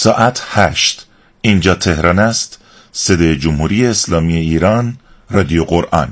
ساعت 8. اینجا تهران است. صدای جمهوری اسلامی ایران، رادیو قرآن.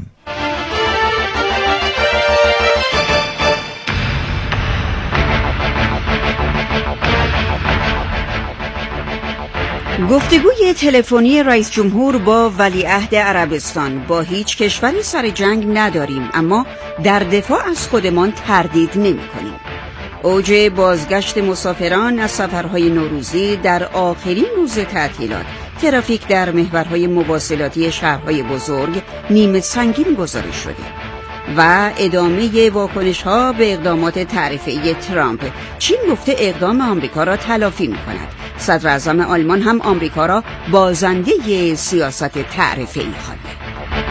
گفتگوی تلفنی رئیس جمهور با ولیعهد عربستان: با هیچ کشوری سر جنگ نداریم، اما در دفاع از خودمان تردید نمی‌کنیم. اوج بازگشت مسافران از سفرهای نوروزی در آخرین روز تعطیلات. ترافیک در محورهای مواصلاتی شهرهای بزرگ نیمه سنگین گزارش شده. و ادامه واکنش‌ها به اقدامات تعرفه‌ای ترامپ. چین گفته اقدام آمریکا را تلافی می‌کند. صدر اعظم آلمان هم آمریکا را بازنده سیاست تعرفه‌ای خوانده.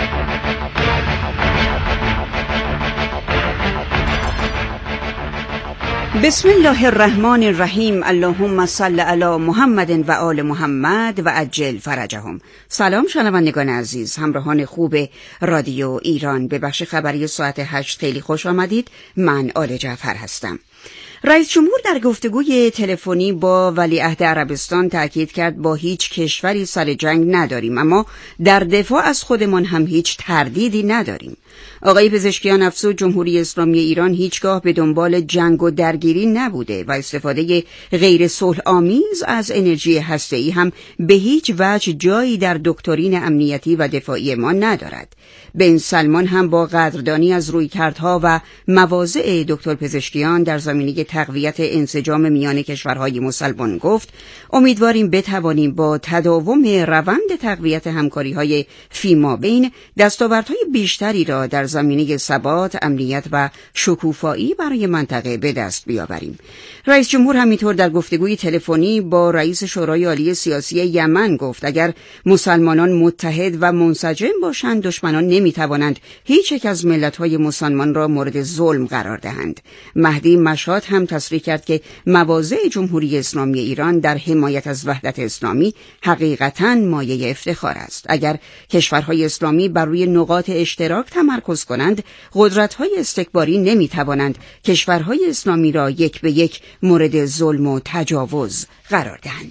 بسم الله الرحمن الرحیم. اللهم صل علی محمد و آل محمد و عجل فرجهم. سلام شنوندگان عزیز، همراهان خوب رادیو ایران. به بخش خبری ساعت 8 خیلی خوش آمدید. من آل جعفر هستم. رئیس جمهور در گفتگوی تلفنی با ولیعهد عربستان تأکید کرد با هیچ کشوری سر جنگ نداریم، اما در دفاع از خودمان هم هیچ تردیدی نداریم. آقای پزشکیان افزود جمهوری اسلامی ایران هیچگاه به دنبال جنگ و درگیری نبوده و استفاده غیر صلح آمیز از انرژی هسته‌ای هم به هیچ وجه جایی در دکترین امنیتی و دفاعی ما ندارد. بن سلمان هم با قدردانی از رویکردها و مواضع دکتر پزشکیان در زمینه تقویت انسجام میان کشورهای مسلمان گفت امیدواریم بتوانیم با تداوم روند تقویت همکاری‌های فیمابین دستاوردهای بیشتری را در زمینه ثبات، امنیت و شکوفایی برای منطقه به دست بیاوریم. رئیس جمهور همینطور در گفتگوی تلفنی با رئیس شورای عالی سیاسی یمن گفت اگر مسلمانان متحد و منسجم باشند دشمنان نمیتوانند هیچ یک از ملت‌های مسلمان را مورد ظلم قرار دهند. مهدی مشهاد هم تصریح کرد که مواضع جمهوری اسلامی ایران در حمایت از وحدت اسلامی حقیقتاً مایه افتخار است. اگر کشورهای اسلامی بر روی نقاط اشتراک تمرکز کنند، قدرت‌های استکباری نمی‌توانند کشورهای اسلامی را یک به یک مورد ظلم و تجاوز قرار دهند.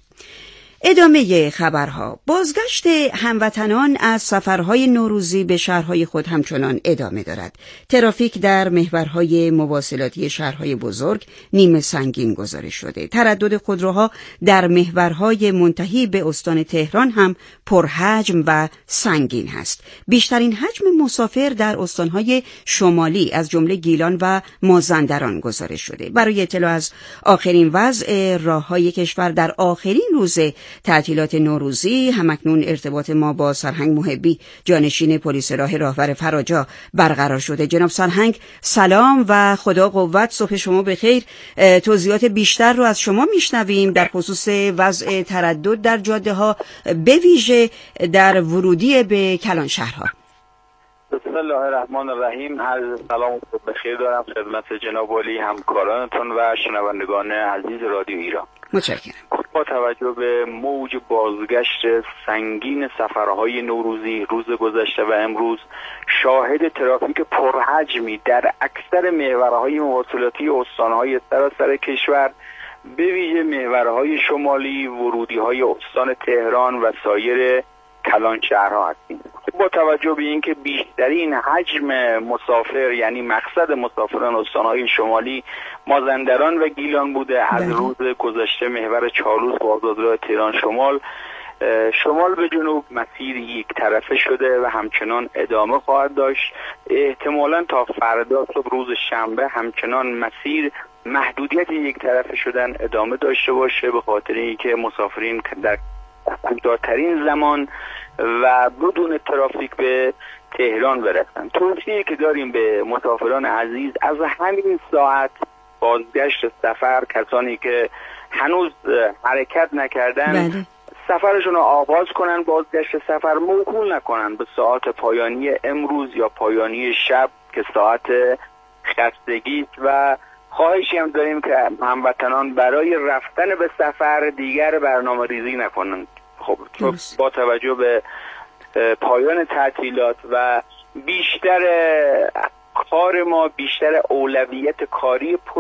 ادامه خبرها: بازگشت هموطنان از سفرهای نوروزی به شهرهای خود همچنان ادامه دارد. ترافیک در محورهای مواصلاتی شهرهای بزرگ نیمه سنگین گزارش شده. تردد خودروها در محورهای منتهی به استان تهران هم پرحجم و سنگین است. بیشترین حجم مسافر در استانهای شمالی از جمله گیلان و مازندران گزارش شده. برای اطلاع از آخرین وضع راههای کشور در آخرین روز تعطیلات نوروزی همکنون ارتباط ما با سرهنگ محبی، جانشین پلیس راه راهور فراجا برقرار شده. جناب سرهنگ سلام و خدا قوت، صبح شما بخیر. توضیحات بیشتر رو از شما میشنویم در خصوص وضع تردد در جاده ها، به ویژه در ورودی به کلان شهرها. بسم الله الرحمن الرحیم. عرض سلام و صبح بخیر دارم خدمت جناب عالی، همکارانتون و شنوندگان عزیز رادیو ایران. متشکرم. با توجه به موج بازگشت سنگین سفرهای نوروزی روز گذشته و امروز، شاهد ترافیک پرحجمی در اکثر محورهای مواصلاتی استانهای سراسر کشور، به ویژه محورهای شمالی، ورودی‌های استان تهران و سایر کلان شهرها هستیم. با توجه به اینکه بیشترین حجم مسافر، یعنی مقصد مسافران استانهای شمالی مازندران و گیلان بوده، از روز گذشته محور چالوس و آزادراه تهران شمال به جنوب مسیر یک طرفه شده و همچنان ادامه خواهد داشت. احتمالاً تا فردا صبح روز شنبه همچنان مسیر محدودیت یک طرفه شدن ادامه داشته باشه، به خاطر اینکه مسافرین در کوتاه‌ترین زمان و بدون ترافیک به تهران برسن. توصیه‌ای که داریم به مسافران عزیز از همین ساعت بازگشت سفر، کسانی که هنوز حرکت نکردن سفرشون رو آغاز کنن، بازگشت سفر موکول نکنن به ساعت پایانی امروز یا پایانی شب که ساعت خستگی، و خواهشی هم داریم که هموطنان برای رفتن به سفر دیگر برنامه ریزی نکنن. خب با توجه به پایان تعطیلات و بیشتر کار ما، بیشتر اولویت کاری پلیس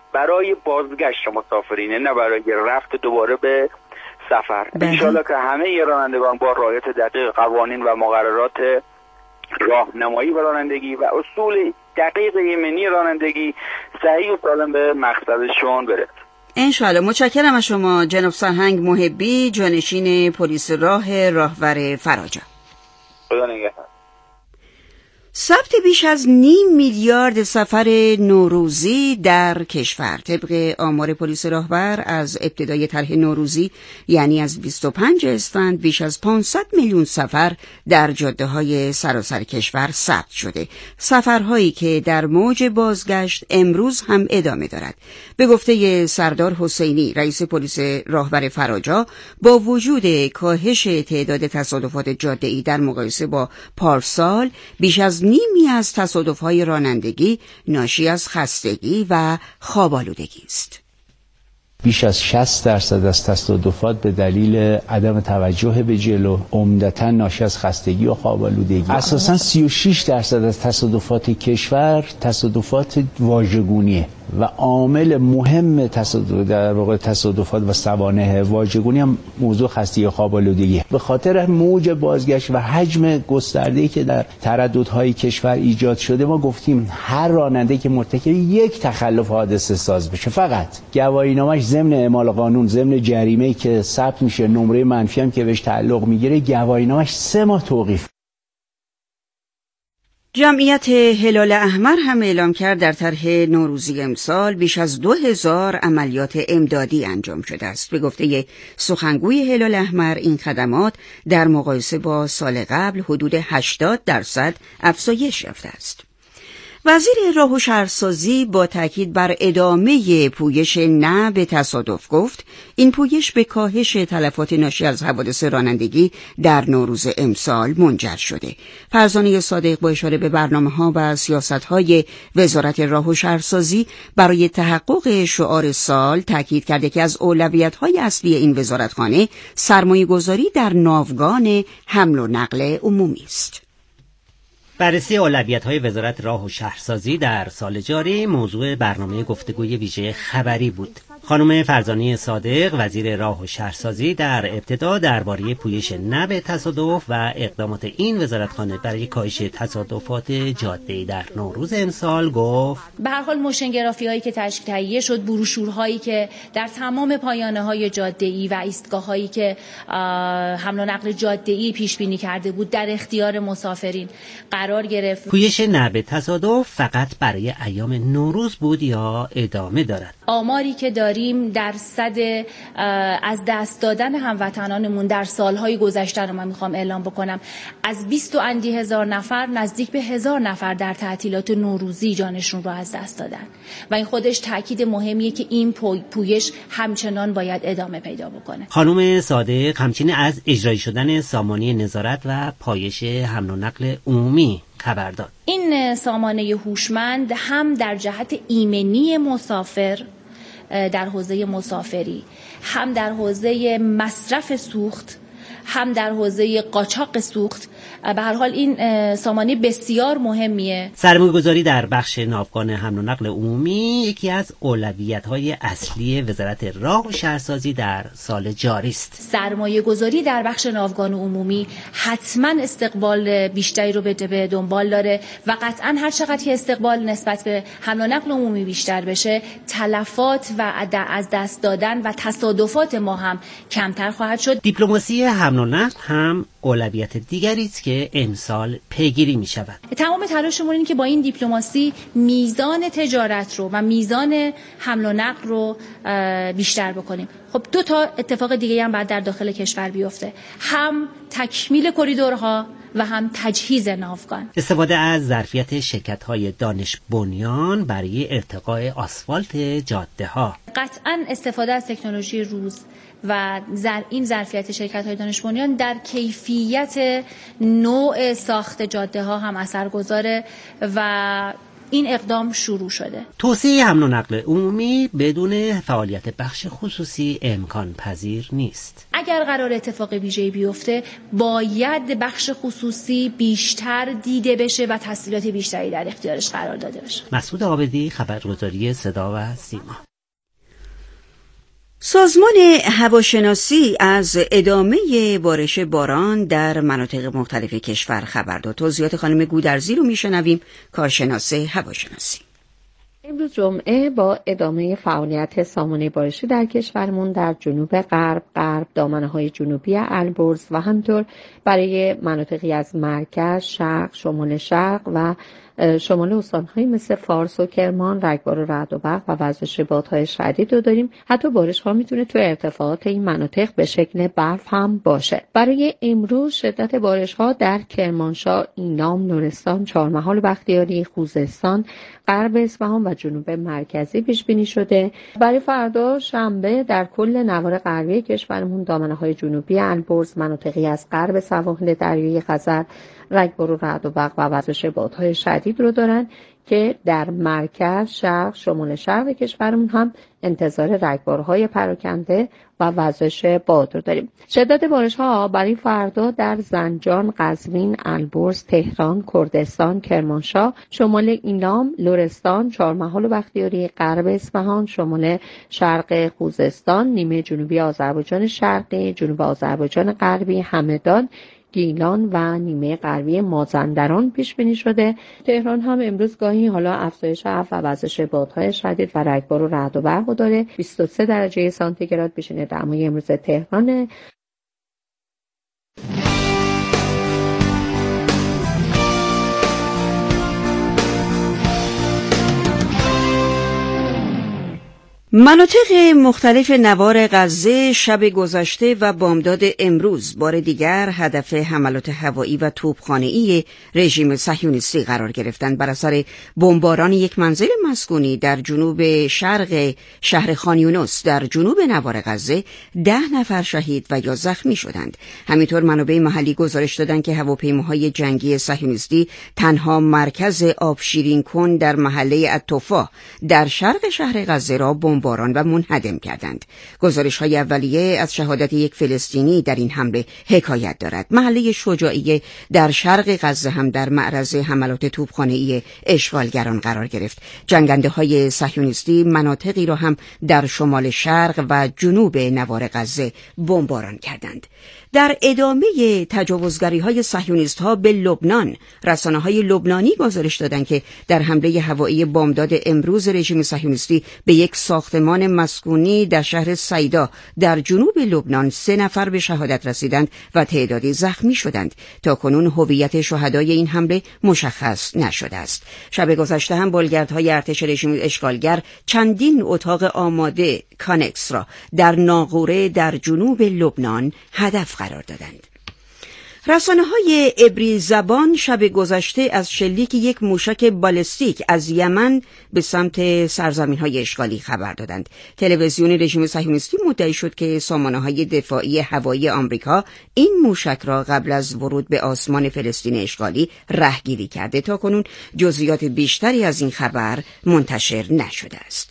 برای بازگشت مسافرین، نه برای رفت دوباره به سفر. انشالله که همه رانندگان با رعایت دقیق قوانین و مقررات راهنمایی و رانندگی و اصول دقیق ایمنی رانندگی صحیح و سالم به مقصدشون برسند. انشالله. متشکرم از شما جناب سرهنگ محبی، جانشین پلیس راهور فراجا. خدا نگهدار. ثبت بیش از 500 میلیارد سفر نوروزی در کشور. طبق آمار پلیس راهور از ابتدای طرح نوروزی یعنی از 25 اسفند بیش از 500 میلیون سفر در جاده‌های سراسر کشور ثبت شده. سفرهایی که در موج بازگشت امروز هم ادامه دارد. به گفته سردار حسینی رئیس پلیس راهور فراجا، با وجود کاهش تعداد تصادفات جاده‌ای در مقایسه با پارسال، بیش از نیمی از تصادف‌های رانندگی ناشی از خستگی و خواب‌آلودگی است. بیش از 60% از تصادفات به دلیل عدم توجه به جلو، عمدتاً ناشی از خستگی و خواب‌آلودگی. اساساً 36% از تصادفات کشور تصادفات واژگونیه و عامل مهم تصادفات و سوانح واژگونی هم موضوع خستگی و خواب‌آلودگی. به خاطر موج بازگشت و حجم گسترده‌ای که در ترددهای کشور ایجاد شده، ما گفتیم هر راننده که مرتکب یک تخلف حادثه ساز بشه، فقط گواهینامه‌اش ضمن اعمال قانون، ضمن جریمه‌ای که ثبت میشه، نمره منفی هم که بهش تعلق میگیره، گواهینامه‌اش 3 ماه توقیف. جمعیت هلال احمر هم اعلام کرد در طرح نوروزی امسال بیش از 2000 عملیات امدادی انجام شده است. به گفته سخنگوی هلال احمر، این خدمات در مقایسه با سال قبل حدود 80% افزایش یافته است. وزیر راه و شهرسازی با تاکید بر ادامه پویش نه به تصادف گفت این پویش به کاهش تلفات ناشی از حوادث رانندگی در نوروز امسال منجر شده. فرزانه صادق با اشاره به برنامه‌ها و سیاست‌های وزارت راه و شهرسازی برای تحقق شعار سال تاکید کرده که از اولویت‌های اصلی این وزارتخانه سرمایه‌گذاری در ناوگان حمل و نقل عمومی است. بررسی اولویت‌های وزارت راه و شهرسازی در سال جاری موضوع برنامه گفتگوی ویژه خبری بود. خانم فرزانه صادق وزیر راه و شهرسازی در ابتدا درباره پویش نه به تصادف و اقدامات این وزارتخانه برای کاهش تصادفات جاده‌ای در نوروز امسال گفت: به هر حال موشن‌گرافی‌هایی که تهیه شد، بروشورهایی که در تمام پایانه‌های جاده‌ای و ایستگاه‌هایی که حمل و نقل جاده‌ای پیش بینی کرده بود در اختیار مسافرین قرار گرفت. پویش نه به تصادف فقط برای ایام نوروز بود یا ادامه دارد؟ آماری که داریم درصد از دست دادن هموطنانمون در سالهای گذشته رو من میخوام اعلام بکنم. از 20 و اندی هزار نفر نزدیک به 1000 نفر در تعطیلات نوروزی جانشون رو از دست دادن و این خودش تاکید مهمیه که این پویش همچنان باید ادامه پیدا بکنه. خانم صادق همچنین از اجرایی شدن سامانه نظارت و پایش حمل و نقل عمومی خبر داد. این سامانه هوشمند هم در جهت ایمنی مسافر در حوزه مسافری، هم در حوزه مصرف سوخت، هم در حوزه قاچاق سوخت، به هر حال این سامانه بسیار مهمیه. سرمایه‌گذاری در بخش ناوگان حمل و نقل عمومی یکی از اولویت‌های اصلی وزارت راه و شهرسازی در سال جاری است. سرمایه‌گذاری در بخش ناوگان عمومی حتما استقبال بیشتری رو به دنبال داره و قطعا هر چقدر که استقبال نسبت به حمل و نقل عمومی بیشتر بشه، تلفات و از دست دادن و تصادفات ما هم کمتر خواهد شد. دیپلماسی حمل و نقل هم اولویت دیگری است که امسال پیگیری می شود. تمام تلاشمون اینه که با این دیپلماسی میزان تجارت رو و میزان حمل و نقل رو بیشتر بکنیم. خب 2 تا اتفاق دیگه هم بعد در داخل کشور بیفته، هم تکمیل کریدورها و هم تجهیز ناوگان. استفاده از ظرفیت شرکت‌های دانش بنیان برای ارتقاء آسفالت جاده‌ها. قطعاً استفاده از تکنولوژی روز و این ظرفیت شرکت‌های دانش بنیان در کیفیت نوع ساخت جاده‌ها هم اثرگذاره و این اقدام شروع شده. توسعه حمل و نقل عمومی بدون فعالیت بخش خصوصی امکان پذیر نیست. اگر قرار اتفاق ویژه‌ای بیفته باید بخش خصوصی بیشتر دیده بشه و تسهیلات بیشتری در اختیارش قرار داده بشه. مسعود عابدی، خبرگزاری صدا و سیما. سازمان هواشناسی از ادامه بارش باران در مناطق مختلف کشور خبر داد. توضیحات خانم گودرزی رو میشنویم، کارشناس هواشناسی. امروز جمعه با ادامه فعالیت سامانه بارشی در کشورمون در جنوب غرب دامنه‌های جنوبی البرز و همطور برای مناطقی از مرکز، شرق، شمال شرق و شمال استان‌های مثل فارس و کرمان رگبار و رعد و برق و وزش بادهای شدید رو داریم. حتی بارش‌ها میتونه تو ارتفاعات این مناطق به شکل برف هم باشه. برای امروز شدت بارش‌ها در کرمانشاه، اینام، لرستان، چهارمحال بختیاری، خوزستان، غرب اصفهان و جنوب مرکزی پیش بینی شده. برای فردا شنبه در کل نوار غربی کشورمون دامنه‌های جنوبی البرز، مناطقی از غرب سواحل دریای خزر رگبار و رعد و برق و وزش بادهای شدید رو دارن که در مرکز، شرق، شمال شرق کشورمون هم انتظار رگبارهای پراکنده و وزش باد رو داریم. شدت بارش‌ها برای فردا در زنجان، قزوین، البرز، تهران، کردستان، کرمانشاه، شمال اینام، لرستان، چهارمحال و بختیاری، غرب اصفهان، شمال شرق خوزستان، نیمه جنوبی آذربایجان شرقی، جنوب آذربایجان غربی، همدان، گیلان و نیمه غربی مازندران پیش بینی شده. تهران هم امروز گاهی حالا افزایش و وزش بادهای شدید و رگبار و رعد و برق داره. 23 درجه سانتیگراد بشینه دمای امروز تهران. مناطق مختلف نوار غزه شب گذشته و بامداد امروز بار دیگر هدف حملات هوایی و توپخانه‌ای رژیم صهیونیستی قرار گرفتند. بر اثر بمباران یک منزل مسکونی در جنوب شرق شهر خان یونس در جنوب نوار غزه 10 نفر شهید و یا زخمی شدند. همینطور منابع محلی گزارش دادند که هواپیماهای جنگی صهیونیستی تنها مرکز آبشیرین کن در محله الطفا در شرق شهر غزه را بمباران و منهدم کردند. گزارش‌های اولیه از شهادت یک فلسطینی در این حمله حکایت دارد. محله شجاعیه در شرق غزه هم در معرض حملات توپخانه‌ای اشغالگران قرار گرفت. جنگنده‌های صهیونیستی مناطقی را هم در شمال شرق و جنوب نوار غزه بمباران کردند. در ادامه تجاوزگری‌های صهیونیست‌ها به لبنان، رسانه‌های لبنانی گزارش دادند که در حمله هوایی بامداد امروز رژیم صهیونیستی به یک ساختمان مسکونی در شهر سیدا در جنوب لبنان 3 نفر به شهادت رسیدند و تعدادی زخمی شدند. تاکنون هویت شهدای این حمله مشخص نشده است. شب گذشته هم بلگردهای ارتش رژیم اشغالگر چندین اتاق آماده کانکس را در ناقوره در جنوب لبنان هدف قرار دادند. رسانه‌های عبری زبان شب گذشته از شلیک یک موشک بالستیک از یمن به سمت سرزمین‌های اشغالی خبر دادند. تلویزیون رژیم صهیونیستی مدعی شد که سامانه‌های دفاعی هوایی آمریکا این موشک را قبل از ورود به آسمان فلسطین اشغالی رهگیری کرده. تاکنون جزئیات بیشتری از این خبر منتشر نشده است.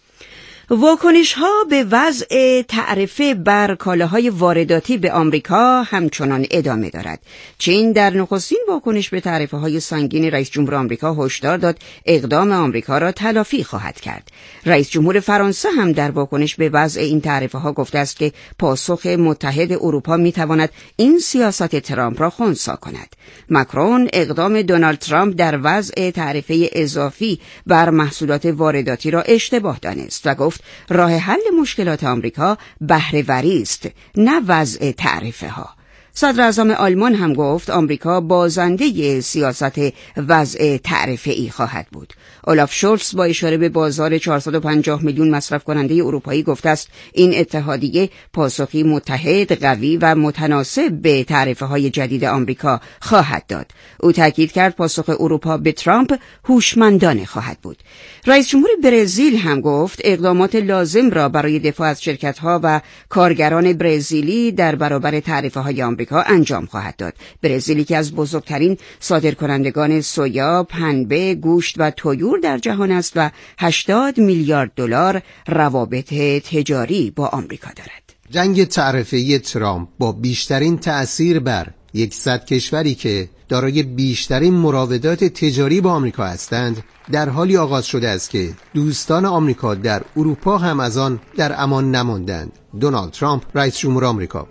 واکنش‌ها به وضع تعرفه بر کالاهای وارداتی به آمریکا همچنان ادامه دارد. چین در نخستین واکنش به تعرفه‌های سنگین رئیس جمهور آمریکا هشدار داد اقدام آمریکا را تلافی خواهد کرد. رئیس جمهور فرانسه هم در واکنش به وضع این تعرفه‌ها گفته است که پاسخ متحد اروپا می‌تواند این سیاست ترامپ را خنثی کند. ماکرون اقدام دونالد ترامپ در وضع تعرفه اضافی بر محصولات وارداتی را اشتباه دانست و گفت راه حل مشکلات آمریکا بهره‌وری است، نه وضع تعرفه ها. صدر اعظم آلمان هم گفت آمریکا بازنده سیاست وضع تعرفه‌ای خواهد بود. اولاف شولتز با اشاره به بازار 450 میلیون مصرف کننده اروپایی گفته است این اتحادیه پاسخی متحد، قوی و متناسب به تعرفه‌های جدید آمریکا خواهد داد. او تاکید کرد پاسخ اروپا به ترامپ هوشمندانه خواهد بود. رئیس جمهور برزیل هم گفت اقدامات لازم را برای دفاع از شرکت‌ها و کارگران برزیلی در برابر تعرفه‌های آمریکا آمریکا انجام خواهد داد. برزیل که از بزرگترین صادرکنندگان سویا، پنبه، گوشت و طیور در جهان است و 80 میلیارد دلار روابط تجاری با آمریکا دارد. جنگ تعرفه‌ای ترامپ با بیشترین تأثیر بر 100 کشوری که دارای بیشترین مراودات تجاری با آمریکا هستند در حالی آغاز شده است که دوستان آمریکا در اروپا هم از آن در امان نماندند. دونالد ترامپ رئیس جمهور آمریکا: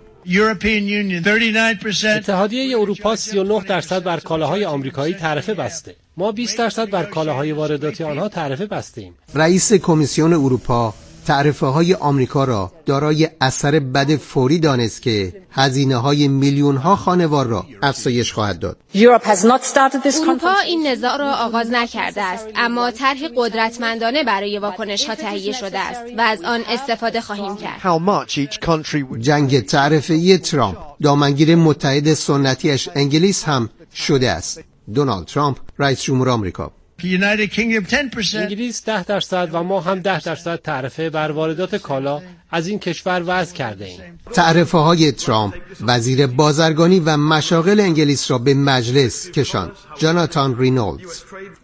اتحادیه اروپا 39% بر کالاهای آمریکایی تعرفه بسته. ما 20% بر کالاهای وارداتی آنها تعرفه بستیم. رئیس کمیسیون اروپا تعرفه‌های آمریکا را دارای اثر بد فوری دانست که هزینه‌های میلیون‌ها خانوار را افزایش خواهد داد. اروپا این نزاع را آغاز نکرده است، اما طرحی قدرتمندانه برای واکنش‌ها تهیه شده است و از آن استفاده خواهیم کرد. جنگ تعرفه‌ای ترامپ دامنگیر متحد سنتیش انگلیس هم شده است. دونالد ترامپ رئیس جمهور آمریکا: انگلیس 10% و ما هم 10% تعرفه بر واردات کالا از این کشور وضع کرده ایم. تعرفه های ترامپ وزیر بازرگانی و مشاغل انگلیس را به مجلس کشاند. جاناتان رینولدز: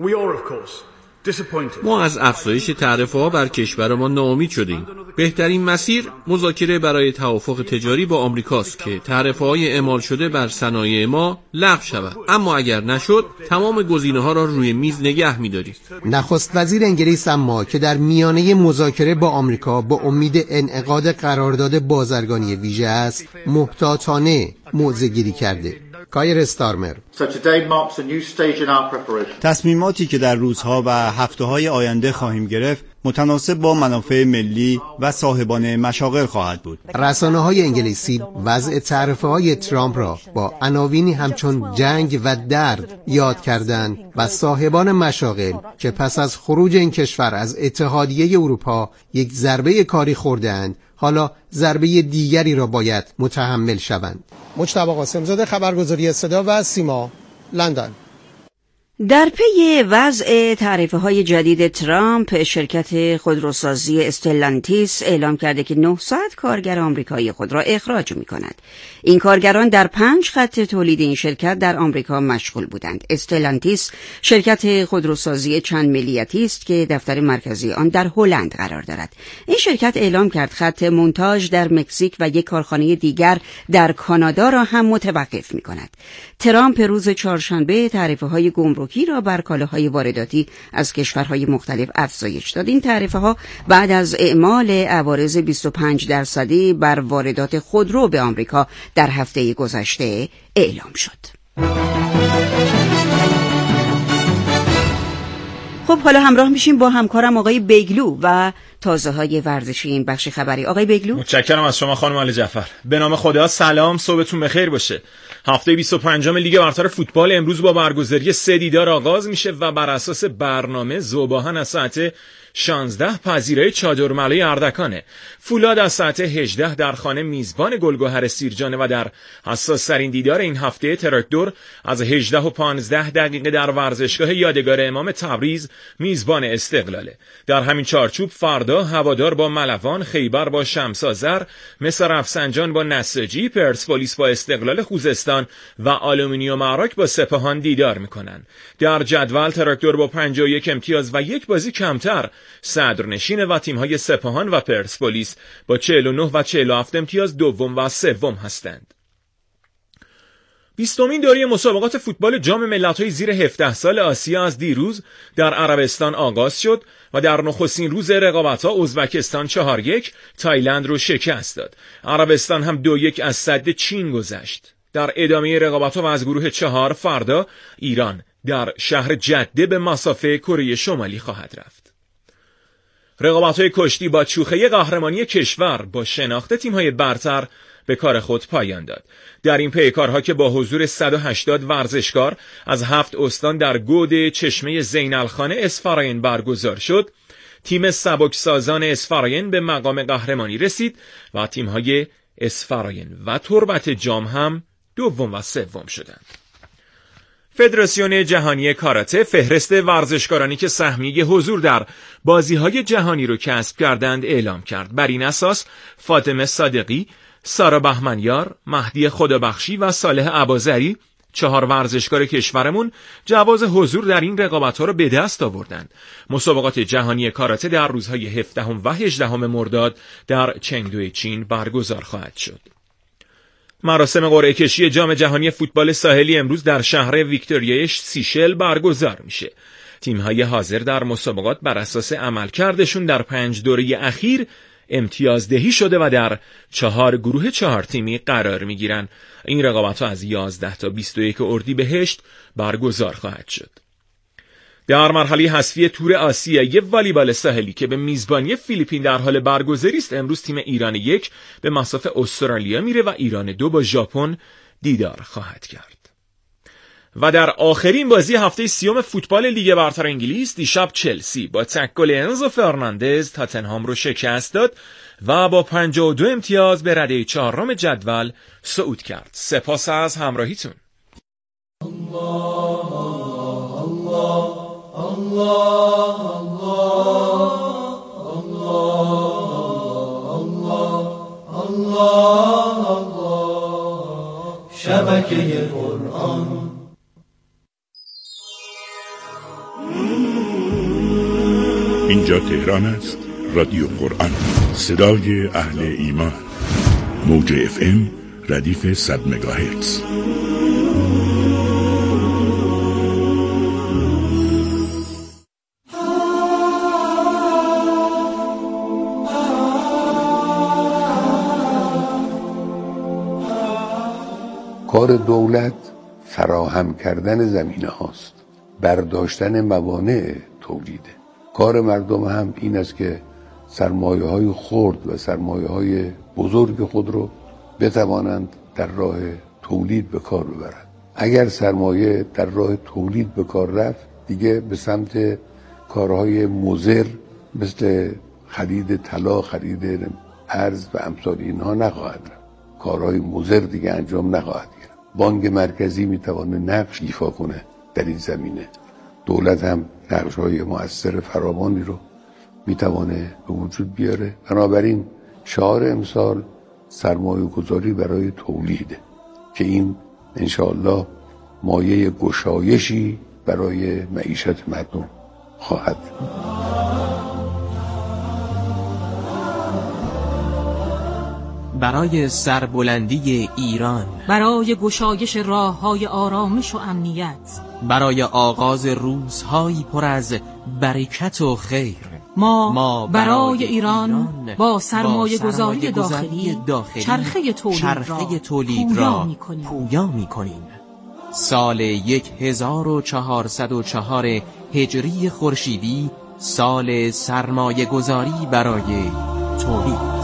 ما از افزایش تعرفه‌ها بر کشور ما ناامید شدیم. بهترین مسیر مذاکره برای توافق تجاری با آمریکاست که تعرفه‌های اعمال شده بر صنایع ما لغو شود. اما اگر نشد، تمام گزینه‌ها را روی میز نگه می‌داریم. نخست وزیر انگلیس اما که در میانه مذاکره با آمریکا با امید انعقاد قرارداد بازرگانی ویژه است، محتاطانه موضع‌گیری کرده. کایر استارمر: تصمیماتی که در روزها و هفته‌های آینده خواهیم گرفت متناسب با منافع ملی و صاحبان مشاغل خواهد بود. رسانه‌های انگلیسی وضع تعرفه‌های ترامپ را با عناوینی همچون جنگ و درد یاد کردند و صاحبان مشاغل که پس از خروج این کشور از اتحادیه اروپا یک ضربه کاری خورده‌اند، حالا ضربه دیگری را باید متحمل شوند. مجتبی قاسم‌زاده، خبرگزاری صدا و سیما، لندن. در پی وضع تعرفه‌های جدید ترامپ، شرکت خودروسازی استلانتیس اعلام کرده که 900 کارگر آمریکایی خود را اخراج می‌کند. این کارگران در 5 خط تولید این شرکت در آمریکا مشغول بودند. استلانتیس شرکت خودروسازی چند ملیتی است که دفتر مرکزی آن در هلند قرار دارد. این شرکت اعلام کرد خط مونتاژ در مکزیک و یک کارخانه دیگر در کانادا را هم متوقف می‌کند. ترامپ روز چهارشنبه تعرفه‌های گمرکی را بر کالاهای وارداتی از کشورهای مختلف افزایش داد. این تعرفه‌ها بعد از اعمال عوارض 25% بر واردات خودرو به آمریکا در هفته گذشته اعلام شد. خب حالا همراه میشیم با همکارم آقای بیگلو و تازه‌های ورزشی این بخش خبری. آقای بیگلو: متشکرم از شما خانم آل جعفر. به نام خدا، سلام، صبحتون بخیر باشه. هفته 25 لیگ برتر فوتبال امروز با برگزاری 3 دیدار آغاز میشه و بر اساس برنامه ذوباهن از ساعت 16 پذیرای چادرملای اردکانه. فولاد از ساعت 18 در خانه میزبان گلگهر سیرجانه و در حساس‌ترین دیدار این هفته تراکتور از 18 و 15 دقیقه در ورزشگاه یادگار امام تبریز میزبان استقلاله. در همین چارچوب فردا هوادار با ملوان، خیبر با شمس‌آذر، مصر رفسنجان با نساجی، پرسپولیس با استقلال خوزستان و آلومینیوم عراق با سپاهان دیدار میکنن. در جدول تراکتور با 51 امتیاز و یک بازی کمتر صدرنشین و تیم‌های سپاهان و پرسپولیس با 49 و 47 امتیاز دوم و سوم هستند. 20مین دوره مسابقات فوتبال جام ملت‌های زیر 17 سال آسیا از دیروز در عربستان آغاز شد و در نخستین روز رقابت‌ها ازبکستان 4-1 تایلند رو شکست داد. عربستان هم 2-1 از صد چین گذشت. در ادامه رقابت‌ها و از گروه 4 فردا ایران در شهر جده به مسافه کره شمالی خواهد رفت. رقابت‌های کشتی با چوخه قهرمانی کشور با شناخت تیم‌های برتر به کار خود پایان داد. در این پیکارها که با حضور 180 ورزشکار از 7 استان در گود چشمه زینالخانه اصفراین برگزار شد، تیم سبکسازان اصفراین به مقام قهرمانی رسید و تیم‌های اصفراین و تربت جام هم دوم و سوم شدند. فدراسیون جهانی کاراته فهرست ورزشکارانی که سهمیه حضور در بازی‌های جهانی رو کسب کردند اعلام کرد. بر این اساس فاطمه صادقی سارا بهمنیار، مهدی خدابخشی و صالح اباظری، 4 ورزشکار کشورمون جواز حضور در این رقابت‌ها رو به دست آوردند. مسابقات جهانی کاراته در روزهای 17 و 18 مرداد در چنگدو چین برگزار خواهد شد. مراسم قرعه کشی جام جهانی فوتبال ساحلی امروز در شهر ویکتوریا سیشل برگزار میشه. تیم‌های حاضر در مسابقات بر اساس عملکردشون در 5 دوره اخیر امتیازدهی شده و در 4 گروه 4 تیمی قرار میگیرن. این رقابت‌ها از 11 تا 21 اردیبهشت برگزار خواهد شد. در مرحله حذفی تور آسیایی والیبال ساحلی که به میزبانی فیلیپین در حال برگزاری است، امروز تیم ایران 1 به مصاف استرالیا میره و ایران 2 با ژاپن دیدار خواهد کرد. و در آخرین بازی هفته 30 فوتبال لیگ برتر انگلیس دیشب چلسی با تک گل انزو فرناندز تاتنهام رو شکست داد و با 52 امتیاز به رده 4 جدول صعود کرد. سپاس از همراهیتون. شبکه قرآن. اینجا تهران است، رادیو قرآن، صدای اهل ایمان، موج FM ردیف 100 مگاهرتز. کار دولت فراهم کردن زمینه هاست، برداشتن موانع تولیده. کار مردم هم این است که سرمایه های خرد و سرمایه های بزرگ خود رو بتوانند در راه تولید به کار ببرند. اگر سرمایه در راه تولید به کار رفت، دیگه به سمت کارهای مضر مثل خرید طلا، خرید ارز و امثال اینها نخواهد رفت. کارهای مضر دیگه انجام نخواهد گرفت. بانک مرکزی میتونه نقش ایفا کنه در این زمینه. دولت هم نقش‌های مؤثر فراوانی رو میتونه به وجود بیاره. بنابراین شعار امسال سرمایه گذاری برای تولیده که این انشاءالله مایه گشایشی برای معیشت مردم خواهد. برای سربلندی ایران، برای گشایش راه‌های آرامش و امنیت، برای آغاز روزهایی پر از برکت و خیر، ما برای ایران با سرمایه گذاری داخلی چرخه تولید را پویا می‌کنیم. سال 1404 هجری خورشیدی سال سرمایه گذاری برای تولید.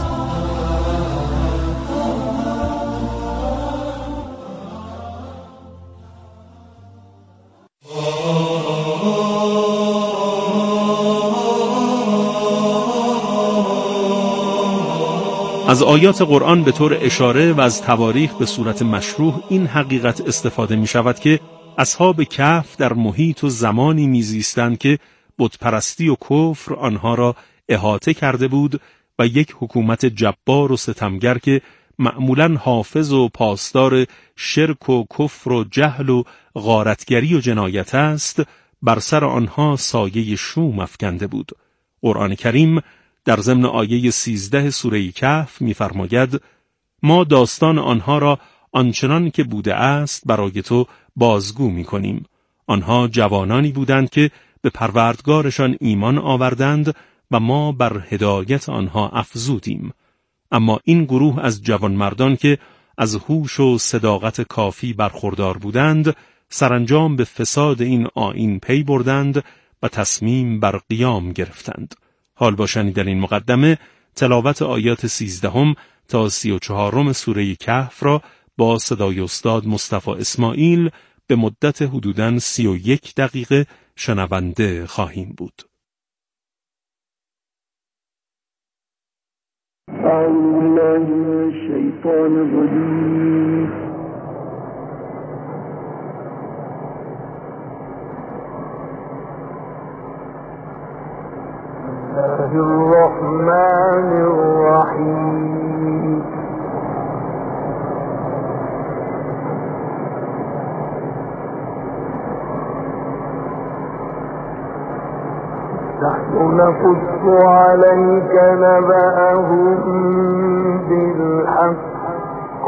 از آیات قرآن به طور اشاره و از تواریخ به صورت مشروح این حقیقت استفاده می شود که اصحاب کهف در محیط و زمانی میزیستند که بتپرستی و کفر آنها را احاطه کرده بود و یک حکومت جبار و ستمگر که معمولاً حافظ و پاسدار شرک و کفر و جهل و غارتگری و جنایت است، بر سر آنها سایه شوم افکنده بود. قرآن کریم در ضمن آیه 13 سوره کهف می‌فرماید: ما داستان آنها را آنچنان که بوده است برای تو بازگو می‌کنیم. آنها جوانانی بودند که به پروردگارشان ایمان آوردند و ما بر هدایت آنها افزودیم. اما این گروه از جوانمردان که از هوش و صداقت کافی برخوردار بودند، سرانجام به فساد این آیین پی بردند و تصمیم بر قیام گرفتند. حال با شنیدن این مقدمه تلاوت آیات 13 تا 34 سوره کهف را با صدای استاد مصطفی اسماعیل به مدت حدوداً 31 دقیقه شنونده خواهیم بود. اعوذ بالله من الشیطان الرجیم. الله الرحمن الرحیم. ونقص عليك نبأهم بالحق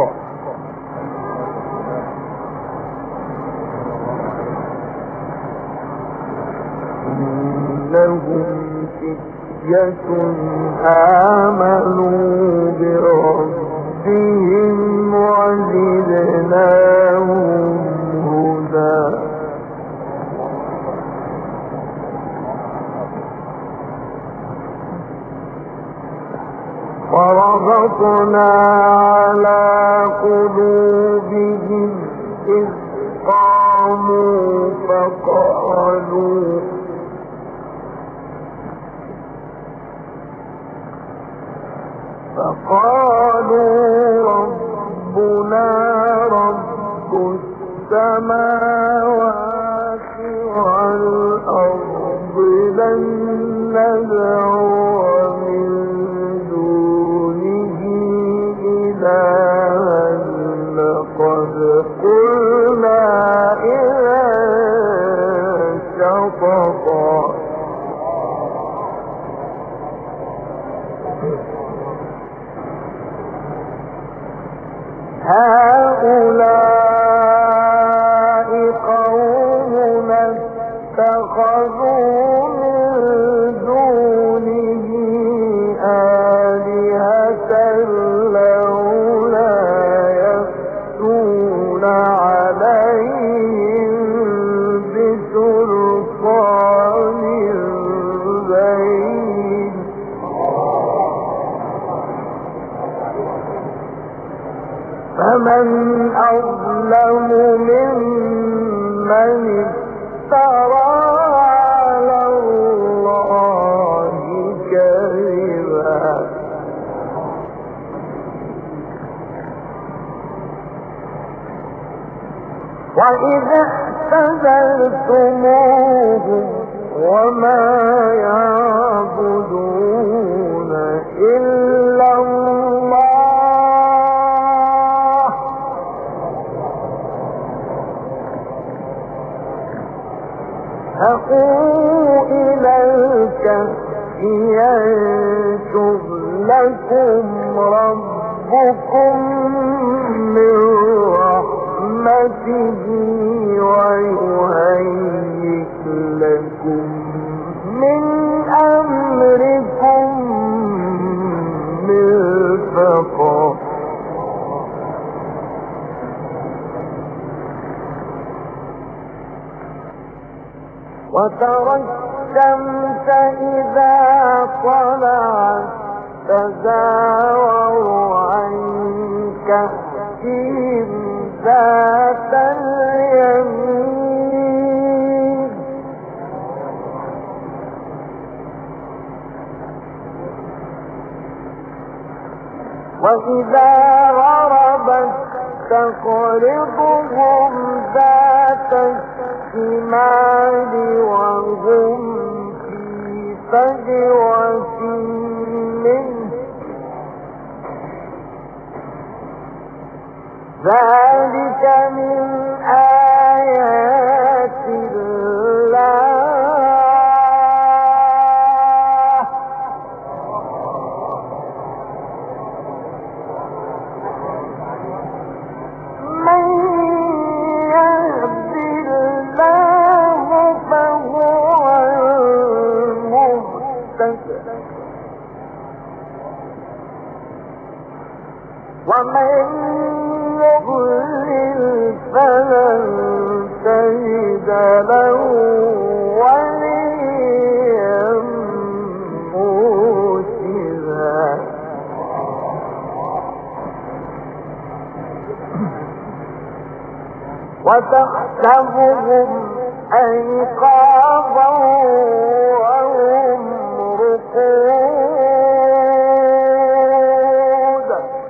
إنهم فتية آمنوا بربهم وزدناهم هدى وربطنا على قلوبهم إذ قاموا فقالوا ربنا رب السماوات والأرض لن ندعو من دونه إلها لقد قلنا إذا شططا هؤلاء قومنا اتخذوا من دونه آلهة لولا يأتون عليهم بسلطان بين فمن أظلم ممن افترى على الله كذبا وإذا اعتزلتموهم وما يعبدون إلا الله فأووا إلى الكهف ينشر لكم ربكم من رحمته ويهيئ لكم من أمركم مرفقا وترى الشمس إذا طلعت تزاور عن كهفهم ذات اليمين وإذا غربت تقرضهم ذات الشمال وهم في فجوة منه ذلك من آيات الله من يهد الله فهو المهتد ومن يضلل فلن تجد له وليا مرشدا وتحسبهم أيقاظا وهم رقود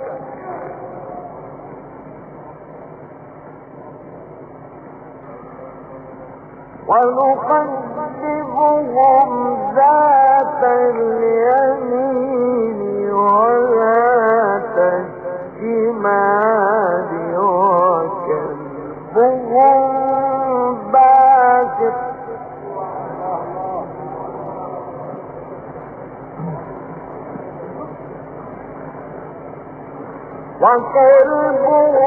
ونقلبهم ذات اليمين وذات الشمال وكلبهم باسط وقلبه